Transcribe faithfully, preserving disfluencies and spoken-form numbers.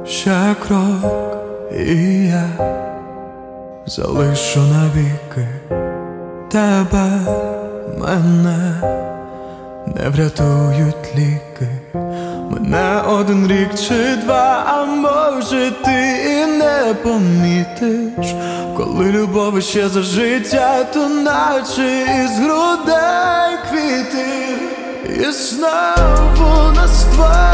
Ще крок, і я залишу навіки тебе, мене не врятують ліки. Мене один рік чи два, а може ти і не помітиш, коли любов ще за життя, то наче із грудей квіти. І знову нас два